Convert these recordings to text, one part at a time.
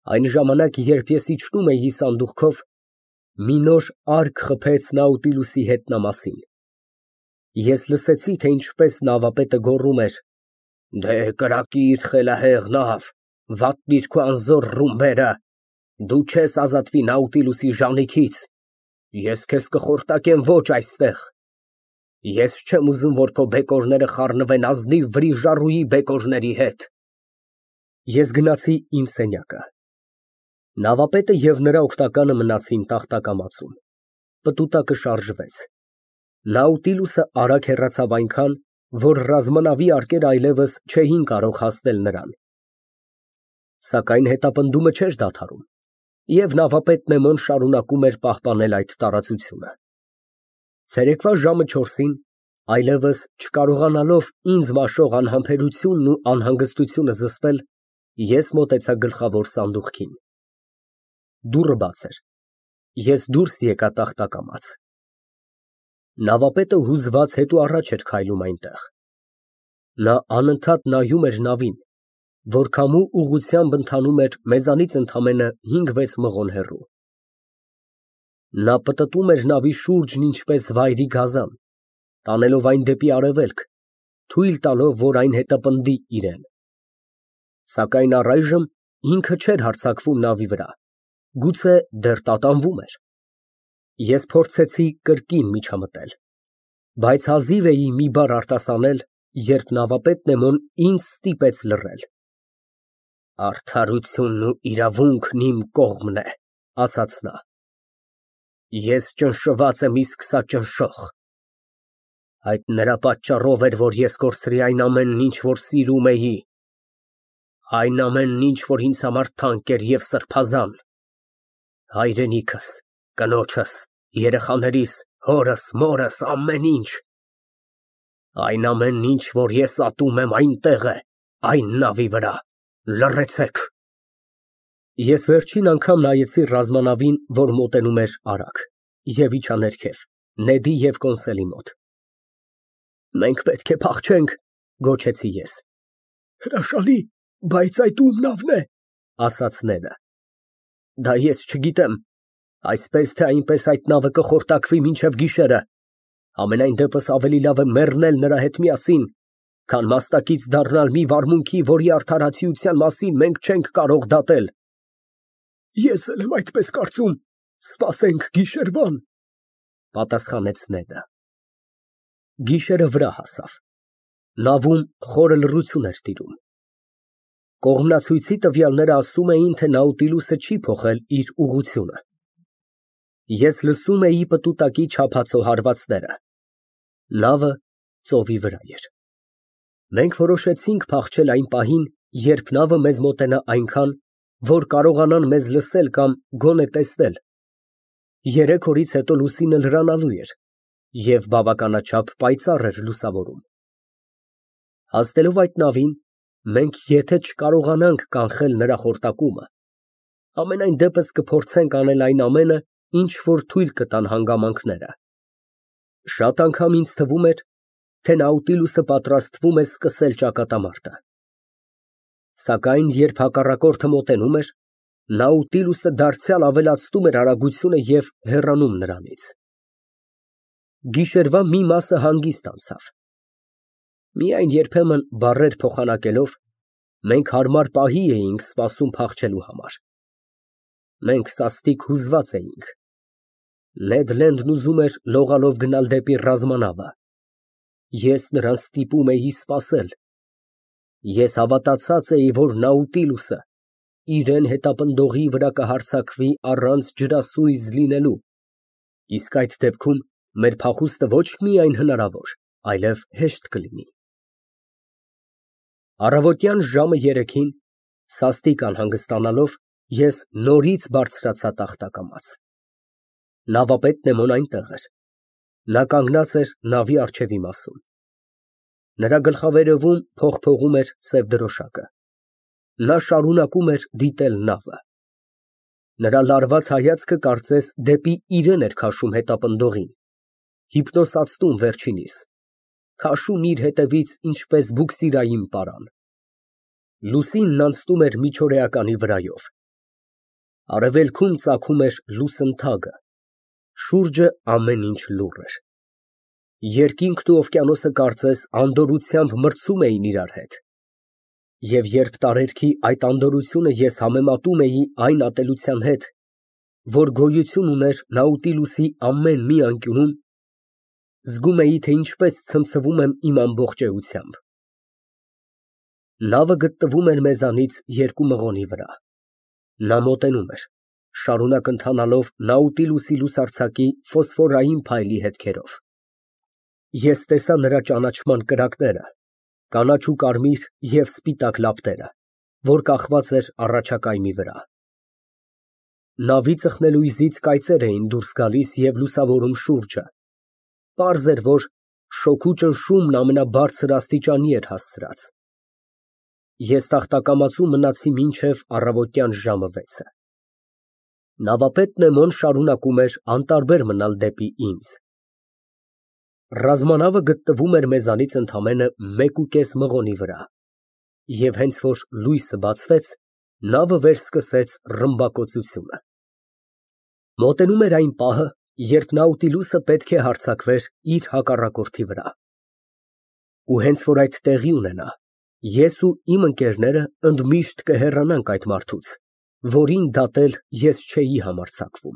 Այն ժամանակ, երբ ես իջնում էի սանդուղքով, մի նոր արկ խփեց Նաուտիլուսի հետնամասին։ Ես լսեցի, թե ինչպես նավապետը գոռում էր. «Դե կրակիր, խելահեղ նավ, վատնիր քո անզոր ռումբերը, դու չես ազատվի Նաուտիլուսի ժանիքից, ես քեզ կխորտակեմ ոչ այստեղ, ես չեմ ուզում, որ քո բեկորները խառնվեն ազնիվ վրիժառուի բեկորների հետ»։ Ես գնացի իմ սենյակը։ Նավապետը և նրա օգնականը մնացին տախտակամածում։ Պտուտակը շարժվեց։ Նաուտիլուսը արագ հեռացավ այնքան, որ ռազմանավի արկերը այլևս չէին կարող հասնել նրան։ Սակայն հետապնդումը չէր դադարում, և նավապետ Նեմոն շարունակում էր պահպանել այդ տարածությունը։ Ցերեկվա ժամը 4-ին, այլևս չկարողանալով ինձ մաշող անհամբերությունն ու անհանգստությունը զսպել, ես մոտեցա գլխավոր սանդուղքին։ Դուռը բաց էր։ Ես դուրս եկա տախտակամաց։ Նավապետը հուզված հետո առաջ էր քայլում այնտեղ։ Նա անընդհատ նայում էր նավին, որ քամու ուղղությամբ ընթանում էր մեզանից ընդամենը 5-6 մղոն հեռու։ Նա պտտում էր նավի շուրջն ինչպես վայրի գազան, տանելով այն դեպի արևելք, թույլ տալով, որ այն հետապնդի իրան։ Սակայն առայժմ ինքը չէր հարձակվում նավի վրա, գուցե դեռ տատանվում էր։ Ես փորձեցի կրկին միջամտել, բայց հազիվ էի մի բառ արտասանել, երբ նավապետ Նեմոն ինձ ստիպեց լռել։ «Արդարությունն ու իրավունքն իմ կողմն է», ասաց նա։ «Ես ճնշված եմ, իսկ սա ճնշող։ Այդ նրա պատճառով էր, որ ես կորցրի այն ամենն, ինչ որ սիրում էի, այն ամենն, ինչ որ ինձ համար թանկ էր և սրբազան, հայրենիքս, կնոջս, երեխաներիս, հորս, մորս, ամեն ինչ։ Այն ամենն, ինչ որ ես ատում եմ, այնտեղ է, այն նավի վրա, լռեցեք»։ Ես վերջին անգամ նայեցի ռազմանավին, որ մոտենում էր արագ, և իջա ներքև, Նեդի և Կոնսելի մոտ։ «Մենք պետք է փախչենք», գոչեցի ես։ «Հրաշալի, բայց այդ ո՞ւմ նավն է», ասաց Նեդը։ «Դա ես չգիտեմ, այսպես թե այնպես այդ նավը կխորտակվի մինչև գիշերը, համենայն դեպս ավելի լավ է մեռնել նրա հետ միասին, քան մասնակից դառնալ մի վարմունքի, որի արդարացիության մասին մենք չենք կարող դատել»։ «Ես էլ եմ այդպես կարծում, սպասենք գիշերվան», պատասխանեց Նեդը։ Գիշերը վրա հասավ։ Նավում խորը լռություն էր տիրում։ Կողմնացույցի տվյալները ասում էին, թե Նաուտիլուսը չի փոխել իր ուղղությունը։ Ես լսում էի պտուտակի չափածո հարվածները։ Նավը ծովի վրա էր։ Մենք որոշեցինք փախչել այն պահին, երբ նավը մեզ մոտենա այնքան, որ կարողանան մեզ լսել կամ գոնե տեսնել։ 3 օրից հետո լուսինը լրանալու էր և բավականաչափ պայծառ էր լուսավորում։ Հասնելով այդ նավին, մենք եթե չկարողանանք կանխել նրա խորտակումը, համենայն դեպս կփորձենք անել այն ամենը, ինչ որ թույլ կտան հանգամանքները։ Շատ անգամ ինձ թվում էր, թե Նաուտիլուսը պատրաստվում է սկսել ճակատամարտը։ Սակայն երբ հակառակորդը մոտենում էր, Նաուտիլուսը դարձյալ ավելացնում էր արագությունը և հեռանում նրանից։ Գիշերվա մի մասը հանգիստ անցավ։ Միայն երբեմն բառեր փոխանակելով, մենք հարմար պահի էինք սպասում փախչելու համար։ Մենք սաստիկ հուզված էինք։ Նեդ Լենդն ուզում էր լողալով գնալ դեպի ռազմանավը։ Ես նրան ստիպում էի սպասել։ Ես հավատացած էի, որ Նաուտիլուսը իրան հետապնդողի վրա կհարձակվի առանց ջրասույզ լինելու, իսկ այդ դեպքում մեր փախուստը ոչ միայն հնարավոր, այլև հեշտ կլինի։ Առավոտյան ժամը 3-ին, սաստիկ անհանգստանալով, ես նորից բարձրացա տախտակամաց։ Նավապետ Նեմոն այնտեղ էր։ Նա կանգնած էր նավի առջևի մասում։ Նրա գլխավերևում փողփողում էր սև դրոշակը։ Նա շարունակում էր դիտել նավը։ Նրա լարված հայացքը կարծես դեպի իրան էր քաշում հետապնդողին, հիպնոսացնում վերջինիս, քաշում իր հետևից ինչպես բուքսիրային պարան։ Լուսինն անցնում էր միջօրեականի վրայով։ Արևելքում ծագում էր լուսնթագը, շուրջը ամեն ինչ լուռ էր։ Երկինքն ու օվկիանոսը կարծես անդորրությամբ մրցում էին իրար հետ։ Եվ երբ տարերքի այդ անդորրությունը ես համեմատում էի այն ատելության հետ, որ գոյություն ուներ Նաուտիլուսի ամեն մի անկյունում, զգում էի, թե ինչպես ցնցվում եմ իմ ամբողջ էությամբ։ Նավը գտնվում էր մեզանից 2 մղոնի վրա։ Նա մոտենում էր, շարունակ ընթանալով Նաուտիլուսի լուսարձակի ֆոսֆորային փայլի հետքերով։ Ես տեսա նրա ճանաչման կրակները, կանաչ ու կարմիր և սպիտակ լապտերը, որ կախված էր առաջակայմի վրա։ Նավի ծխնելույզից կայծեր էին դուրս գալիս և լուսավորում շուրջը։ Պարզ էր, որ շոգու ճնշումն ամենաբարձր աստիճանի էր հասցրած։ Ես տախտակամածու մնացի մինչև առավոտյան ժամը 6-ը։ Նավապետ Նեմոն շարունակում էր անտարբեր մնալ դեպի ինձ։ Ռազմանավը գտնվում էր մեզանից ընդամենը 1.5 մղոնի վրա, և հենց որ լույսը բացվեց, նավը վերսկսեց ռմբակոծությունը։ Մոտենում էր այն պահը, երբ Նաուտիլուսը պետք է հարձակվեր իր հակառակորդի վրա։ Ու հենց որ այդ տեղի ունենա, ես ու իմ ընկերները ընդմիշտ կհեռանանք այդ մարդուց, որին դատել ես չէի համարձակվում։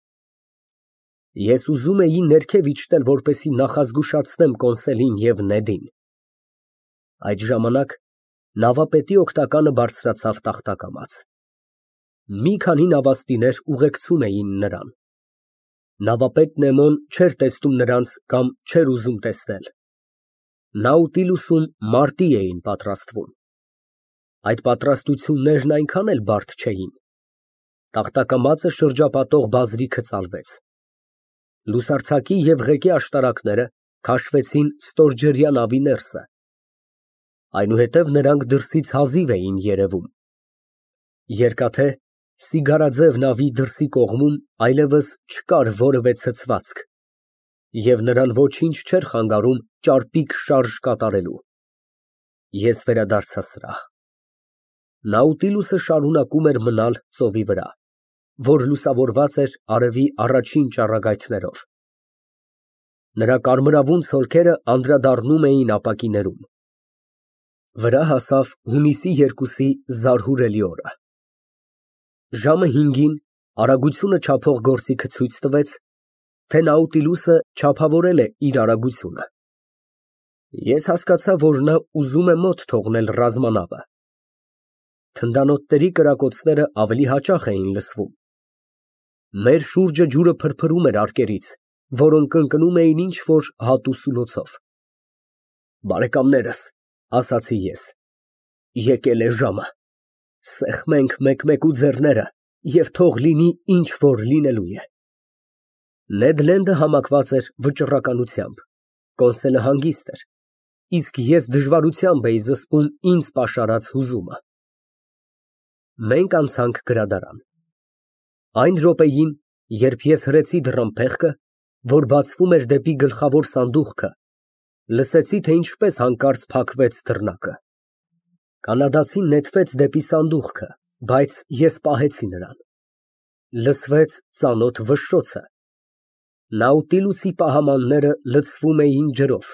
Ես ուզում էի ներքև իջնել, որպեսզի նախազգուշացնեմ Կոնսելին և Նեդին։ Այդ ժամանակ նավապետի օգնականը բարձրացավ տախտակամաց։ Մի քանի նավաստիներ ուղեկցում էին նրան։ Նավապետ Նեմոն չէր տեսնում նրանց կամ չէր ուզում տեսնել։ Նաուտիլուսում մարտի էին պատրաստվում։ Այդ պատրաստություններն այնքան էլ բարդ չէին։ Տախտակամածը շրջապատող բազրիքը ծալվեց։ Լուսարձակի և ղեկի աշտարակները քաշվեցին ստորջրյա նավի ներսը։ Այնուհետև նրանք դրսից հազիվ էին երևում։ Երկաթե, սիգարաձև նավի դրսի կողմում այլևս չկար որևէ ցցվածք, և նրան ոչինչ չէր խանգարում ճարպիկ շարժ կատարելու։ Ես վերադարձա սրահ։ Նաուտիլուսը շարունակում էր մնալ ծովի վրա, որ լուսավորված էր արևի առաջին ճառագայթներով։ Նրա կարմրավուն ցոլքերը անդրադառնում էին ապակիներում։ Վրա հասավ հունիսի 2-ի զարհուրելի օրը։ Ժամը 5-ին արագությունը չափող գործիքը ցույց տվեց, թե Նաուտիլուսը չափավորել է իր արագությունը։ Ես հասկացա, որ նա ուզում է մոտ թողնել ռազմանավը։ Թնդանոթների կրակոցները ավելի հաճախ էին լսվում։ Մեր շուրջը ջուրը փրփրում էր արկերից, որոնք կընկնում էին ինչ֊որ հատու սուլոցով։ Բարեկամներս, ասացի ես, եկել է ժամը, սեղմենք մեկ֊մեկու ձեռները և թող լինի ինչ որ լինելու է։ Նեդ Լենդը համակված էր վճռականությամբ, Կոնսելը հանգիստ էր, իսկ ես դժվարությամբ էի զսպում ինձ պաշարած հուզումը։ Մենք անցանք գրադարան։ Այն րոպեին, երբ ես հրեցի դռան փեղկը, որ բացվում էր դեպի գլխավոր սանդուղքը, լսեցի, թե ինչպես հանկարծ փակվեց դռնակը։ Կանադացին նետվեց դեպի սանդուղքը, բայց ես պահեցի նրան։ Լսվեց ծանոթ վշշոցը։ Նաուտիլուսի պահամանները լցվում էին ջրով։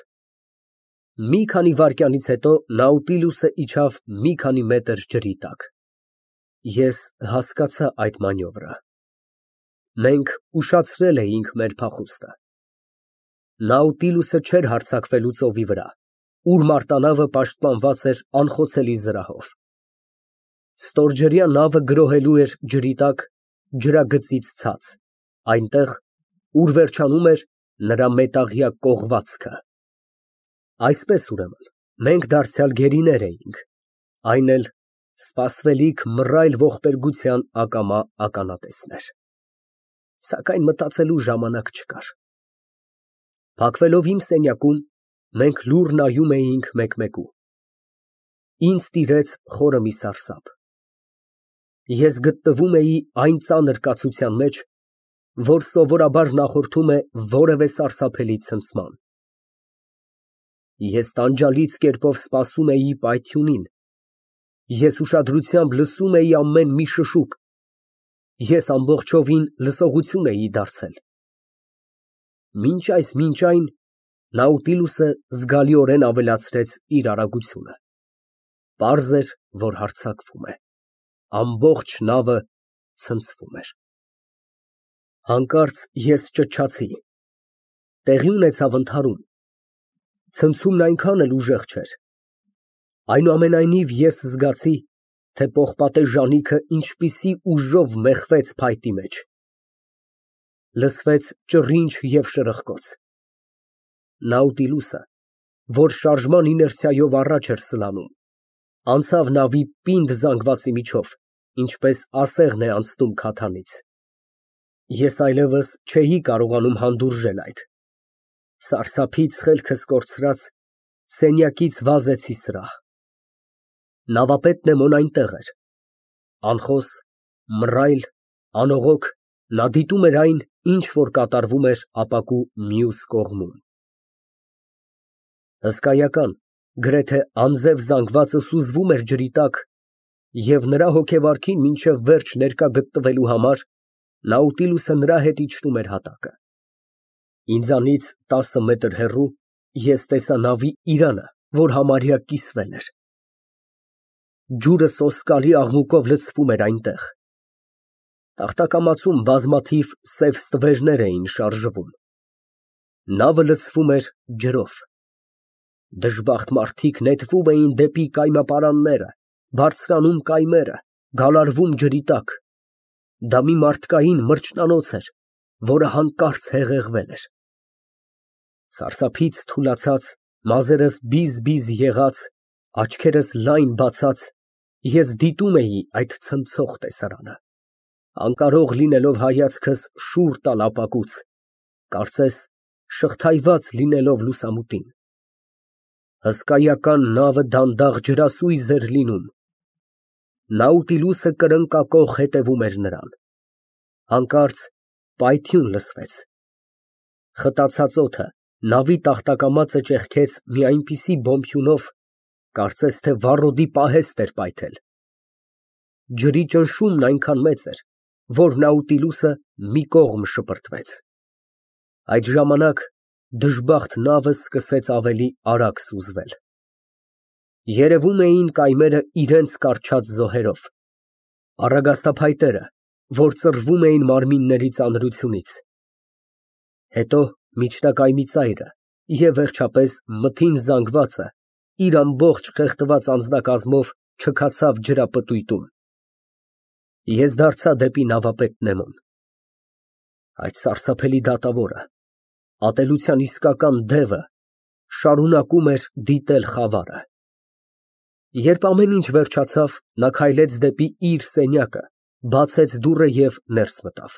Մի քանի վայրկյանից հետո Նաուտիլուսը իջավ մի քանի մետր ջրի տակ։ Ես հասկացա այդ մանյովրը։ Մենք ուշացրել էինք մեր փախուստը։ Նաուտիլուսը չէր հարձակվելու ծովի վրա, ուր մարտանավը պաշտպանված էր անխոցելի զրահով։ Ստորջրյա նավը գրոհելու էր ջրի տակ, ջրագծից ցած, այնտեղ, ուր վերջանում էր նրա մետաղյա կողվածքը։ Այսպես, ուրեմն, մենք դարձյալ գերիներ էինք, այն էլ սպասվելիք մռայլ ողբերգության ակամա ականատեսներ։ Սակայն մտածելու ժամանակ չկար։ Փակվելով իմ սենյակում, մենք լուռ նայում էինք մեկմեկու։ Ինձ տիրեց խորը մի սարսափ։ Ես գտնվում էի այն ծանր կացության մեջ, որ սովորաբար նախորդում է որևէ սարսափելի ցնցման։ Ես տանջալից կերպով սպասում էի պայթյունին։ Ես ուշադրությամբ լսում էի ամեն մի շշուկ։ ես ամբողջովին լսողություն էի դարձել։ Մինչ այն Նաուտիլուսը զգալիորեն ավելացրեց իր արագությունը։ Պարզ էր, որ հարձակվում է։ Ամբողջ նավը ցնցվում էր։ Հանկարծ ես ճչացի։ Տեղի ունեցավ ընդհարում։ Ցնցումն այնքան էլ ուժեղ չէր։ Այնուամենայնիվ ես զգացի, թե պողպատե ժանիքը ինչպիսի ուժով մեխվեց փայտի մեջ։ Լսվեց ճռինչ և շրխկոց։ Նաուտիլուսը, որ շարժման իներցիայով առաջ էր սլանում, անցավ նավի պինդ զանգվածի միջով, ինչպես ասեղն է անցնում քաթանից։ Ես այլևս չէի կարողանում հանդուրժել այդ։ Սարսափից խելքս կորցրած, սենյակից վազեցի սրահ։ Նավապետ Նեմոն այնտեղ էր։ Անխոս, մռայլ, անողոք, նա դիտում էր այն, ինչ որ կատարվում էր ապակու մյուս կողմում։ Հսկայական, գրեթե անձև զանգվածը սուզվում էր ջրի տակ, և նրա հոգեվարքին մինչև վերջ ներկա գտնվելու համար Նաուտիլուսը նրա հետ իջնում էր հատակը։ Ինձանից 10 մետր հեռու ես տեսա նավի իրանը, որ համարյա կիսվել էր։ Ջուրը սոսկալի աղմուկով լցվում էր այնտեղ։ Տախտակամածում բազմաթիվ սև ստվերներ էին շարժվում։ Նավը լցվում էր ջրով։ Դժբախտ մարդիկ նետվում էին դեպի կայմապարանները, բարձրանում կայմերը, գալարվում ջրի տակ։ Դա մի մարդկային մրջնանոց էր, որը հանկարծ հեղեղվել էր։ Սարսափից թուլացած, մազերս բիզ եղած, աչքերս լայն բացած, ես դիտում էի այդ ցնցող տեսարանը, անկարող լինելով հայացքս շուռ տալ ապակուց, կարծես շղթայված լինելով լուսամուտին։ Հսկայական նավը դանդաղ ջրասույզ էր լինում։ Նաուտիլուսը կրնկակոխ հետևում էր նրան։ Հանկարծ պայթյուն լսվեց։ Խտացած օդը նավի տախտակամածը ճեղքեց մի այնպիսի բոմբյունով, կարծես թե վառոդի պահեստ էր պայթել։ Ջրի ճնշումն այնքան մեծ էր, որ Նաուտիլուսը մի կողմ շպրտվեց։ Այդ ժամանակ դժբախտ նավը սկսեց ավելի արագ սուզվել։ Երևում էին կայմերը իրենց կառչած զոհերով, առագաստափայտերը, որ ծռվում էին մարմինների ծանրությունից, հետո միջնակայմի ծայրը և վերջապես մթին զանգվածը իր ամբողջ խեղդված անձնակազմով չքացավ ջրապտույտում։ Ես դարձա դեպի նավապետ Նեմոն։ Այդ սարսափելի դատավորը, ատելության իսկական դևը, շարունակում էր դիտել խավարը։ Երբ ամեն ինչ վերջացավ, նա քայլեց դեպի իր սենյակը, բացեց դուռը և ներս մտավ։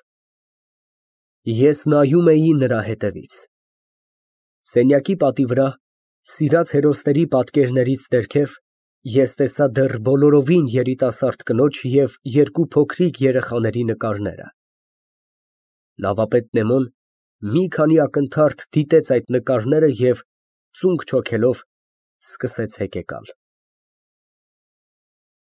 Ես նայում էի նրա հետևից։ Սենյակի պատի վրա, սիրած հերոսների պատկերներից ներքև, ես տեսա դեռ բոլորովին երիտասարդ կնոջ և 2 փոքրիկ երեխաների նկարները։ Նավապետ Նեմոն մի քանի ակնթարթ դիտեց այդ նկարները և, ծունկ չոքելով, սկսեց հեկեկալ։